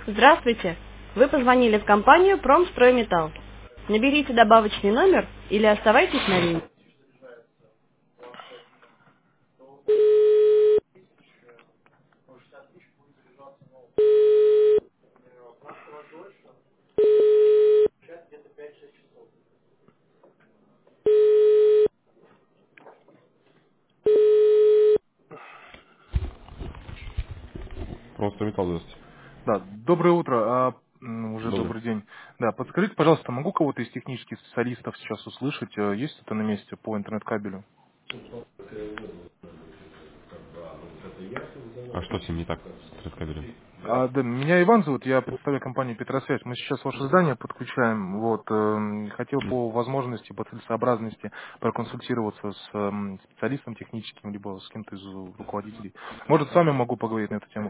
Здравствуйте! Вы позвонили в компанию «Промстройметалл». Наберите добавочный номер или оставайтесь на линии. Просто металл, здравствуйте. Да, доброе утро, уже Добрый. добрый день. Да, подскажите, пожалуйста, могу кого-то из технических специалистов сейчас услышать? Есть кто-то на месте по интернет-кабелю? А что с ним не так с трескабелем? Да, меня Иван зовут, я представляю компанию Петросвязь. Мы сейчас ваше здание подключаем. Вот, хотел по возможности, по целесообразности проконсультироваться с специалистом техническим, либо с кем-то из руководителей. Может, с вами могу поговорить на эту тему?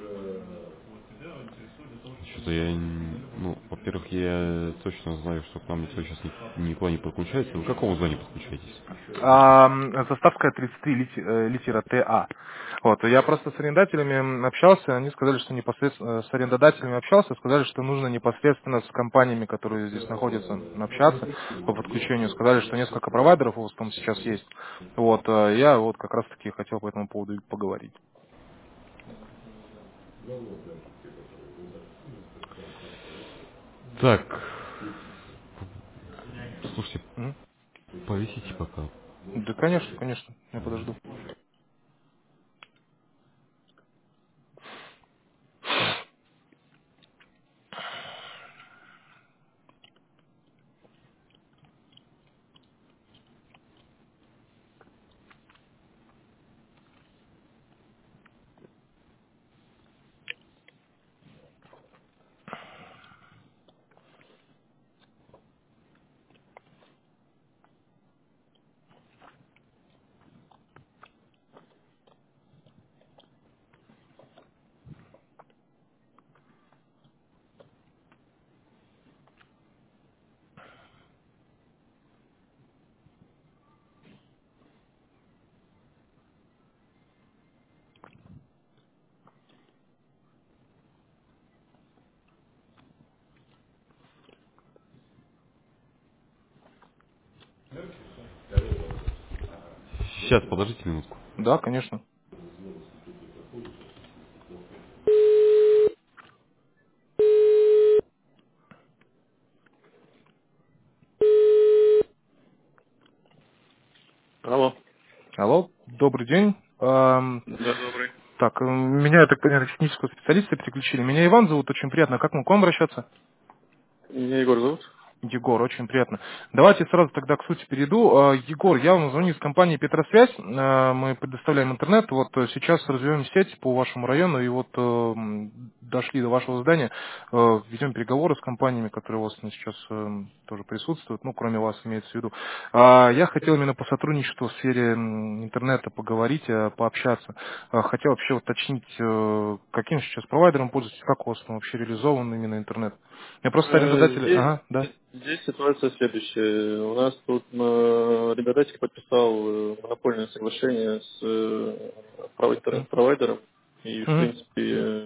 Что-то ну, во-первых, я точно знаю, что к нам никто сейчас никуда не подключается. Вы к какому зданию подключаетесь? Заставская 33, литера ТА. Вот, я просто с арендателями общался, они сказали, что непосредственно с арендодателями общался, сказали, что нужно непосредственно с компаниями, которые здесь находятся, общаться по подключению. Сказали, что несколько провайдеров у вас там сейчас есть. Вот, я вот как раз таки хотел по этому поводу и поговорить. Так, слушайте, Мгм. повисите пока. Да, конечно, конечно, я подожду. Сейчас, подождите минутку. Да, конечно. Алло. Алло, добрый день. Да, добрый. Так, меня, я так понимаю, технического специалиста переключили. Меня Иван зовут, очень приятно. Как мы к вам обращаться? Меня Егор зовут. Егор, очень приятно. Давайте сразу тогда к сути перейду. Егор, я вам звоню из компании Петросвязь. Мы предоставляем интернет. Вот сейчас развиваем сеть по вашему району и вот дошли до вашего здания. Ведем переговоры с компаниями, которые у вас сейчас тоже присутствуют, ну, кроме вас имеется в виду. Я хотел именно по сотрудничеству в сфере интернета поговорить, пообщаться. Хотел вообще уточнить, каким сейчас провайдером пользуетесь, как у вас там вообще реализован именно интернет. Я просто арендодатель. Здесь, Ага, да. здесь ситуация следующая. У нас тут арендодатель подписал монопольное соглашение с Мгм. интернет-провайдером. И, в Мгм. принципе,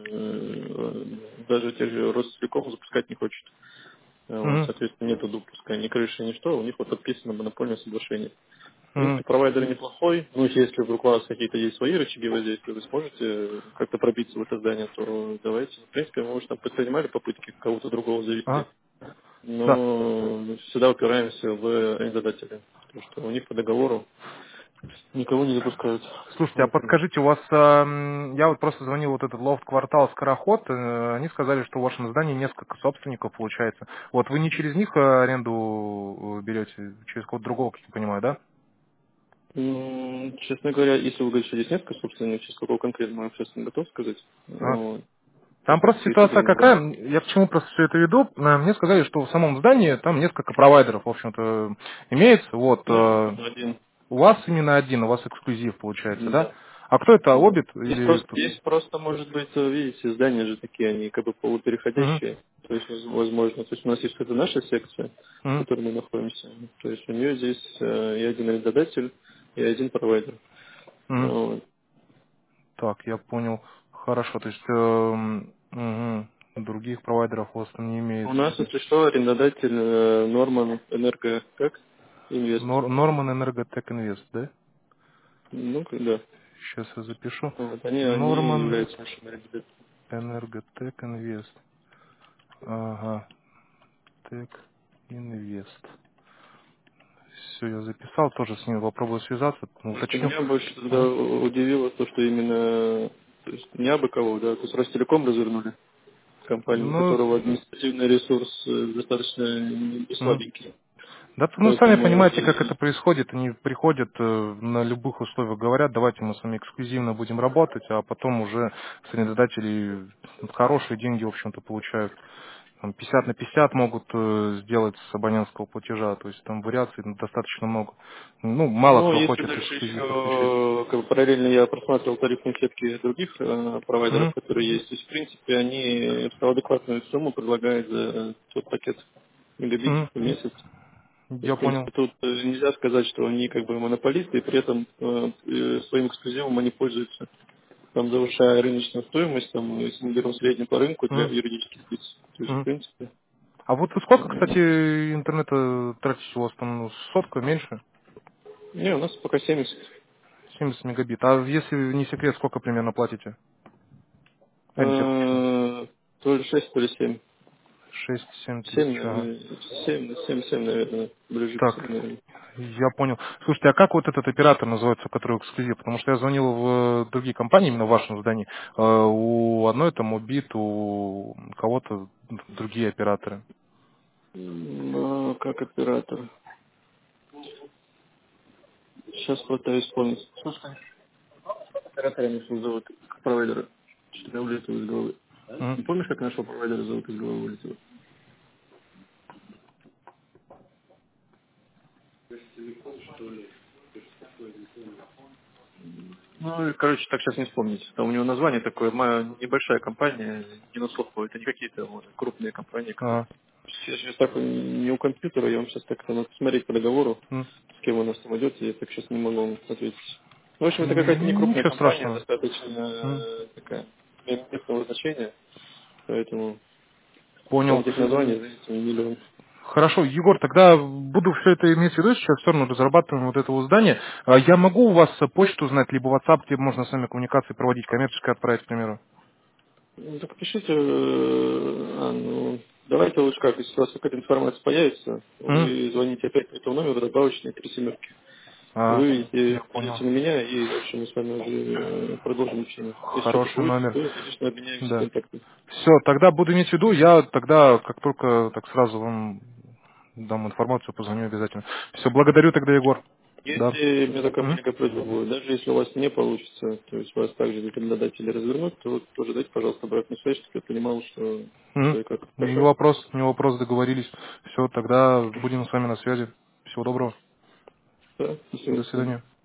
даже тех же Ростелеком запускать не хочет. Вот, Мгм. соответственно, нету допуска ни крыши, ни что. У них вот подписано монопольное соглашение. В Мгм. принципе, провайдер неплохой. Ну, если вдруг у вас какие-то есть свои рычаги воздействия, вы сможете как-то пробиться в это здание, то давайте. В принципе, мы уже там предпринимали попытки кого-то другого завести, Ага, да. но всегда упираемся в арендодателя. Потому что у них по договору никого не запускают. Слушайте, а Вот. подскажите, у вас, я вот просто звонил вот этот лофт-квартал Скороход, они сказали, что в вашем здании несколько собственников получается. Вот вы не через них аренду берете, через кого-то другого, как я понимаю, да? Честно говоря, если вы говорите, что здесь несколько собственников, через какого конкретно, я сейчас не готов сказать. А. Вот. Там просто ситуация Действительно, да. какая, я к чему просто все это веду, мне сказали, что в самом здании там несколько провайдеров, в общем-то, имеется, вот, Нет, один. у вас именно один, у вас эксклюзив получается, да? Да. А кто это, Да. Обит или кто? Здесь просто, может быть, видите, здания же такие, они как бы Мгм. полупереходящие. То есть, возможно, то есть у нас есть это наша секция, в Мгм. которой мы находимся. То есть у нее здесь и один арендодатель, и один провайдер. Мгм. Вот. Так, я понял. Хорошо, то есть других провайдеров у вас там не У имеется. нас, если что, арендодатель Норман Энерго, как? Инвест. Норман Энерготек Инвест, да? Ну, да. Сейчас я запишу. Вот, они Норман являются нашими арендодателями. Энерготек Инвест. Ага. Тек Инвест. Все, я записал, тоже с ним попробую связаться, Просто уточню. меня больше тогда Мгм. удивило то, что именно, то есть не абы кого, да, то есть Ростелеком развернули компанию, у Ну, которого административный ресурс достаточно не мгм. слабенький. Да, ну, сами Поэтому, понимаете, как это происходит. Они приходят на любых условиях, говорят, давайте мы с вами эксклюзивно будем работать, а потом уже с арендодателей хорошие деньги, в общем-то, получают. Там 50 на 50 могут сделать с абонентского платежа, то есть там вариаций достаточно много. Ну, мало ну, кто если хочет дальше эксклюзив подключить. еще, как бы параллельно я просматривал тарифные сетки других провайдеров, Мгм. которые есть, то есть, в принципе, они адекватную сумму предлагают за тот пакет мегабит Мгм. в месяц. То есть, Я в понял. принципе, тут нельзя сказать, что они как бы монополисты, и при этом своим эксклюзивом они пользуются, там, завышая рыночную стоимость, там, если мы берем средний по рынку для Мгм. юридических лиц. То есть, в Мгм. принципе, А вот вы сколько, э, кстати, интернета тратите у вас там? Ну, сотка, меньше? не, у нас пока 70. 70 мегабит. А если не секрет, сколько примерно платите? Ориентировочно. То ли 6, то ли 7. 6-7 7, тысяч, ага. наверное, 7, наверное, ближе к Так, 7, наверное. я понял. Слушайте, а как вот этот оператор называется, который эксклюзив? Потому что я звонил в другие компании, именно в вашем здании. У одной там убит, у кого-то другие операторы. Как оператор? Сейчас пытаюсь вспомнить. Слушай, оператора нашего зовут, как провайдера. Что-то улетело из головы. Мгм. Не помнишь, как нашего провайдера зовут, из головы улетело? Ну, и, короче, так сейчас не вспомнить. Там у него название такое, моя небольшая компания, не на слуху, это не какие-то вот крупные компании, которые... Ага. Я сейчас так не у компьютера, я вам сейчас так надо посмотреть по договору, М. с кем у нас там идет, я так сейчас не могу вам ответить. Ну, в общем, это какая-то не крупная Ничего компания, страшного. достаточно М. такая местного значения, поэтому там Понял. этих названий, знаете, миллион. Хорошо, Егор, тогда буду все это иметь в виду, сейчас все равно разрабатываем вот это вот здание. Я могу у вас почту знать, либо WhatsApp, где можно с вами коммуникации проводить, коммерческое отправить, к примеру? Ну, так пишите, ну, давайте лучше как, если у вас какая-то информация появится, М? вы звоните опять по этому номеру, добавочные 3 семерки. А, Выведите, я понял. придете на меня, и, в общем, мы с вами уже продолжим общение. Если что-то Хороший будет, номер. то, конечно, обменяемся Да. контактами. Все, тогда буду иметь в виду, я тогда, как только, так сразу вам дам информацию, позвоню обязательно. Все, благодарю тогда, Егор. Да. Если, у меня такая М? маленькая просьба будет, даже если у вас не получится, то есть вас также рекомендатели развернуть, то тоже дайте, пожалуйста, обратную связь, чтобы я понимал, что М? и как. Не Хорошо? вопрос, не вопрос, договорились. Все, тогда будем с вами на связи. Всего доброго. Да, до До свидания. свидания.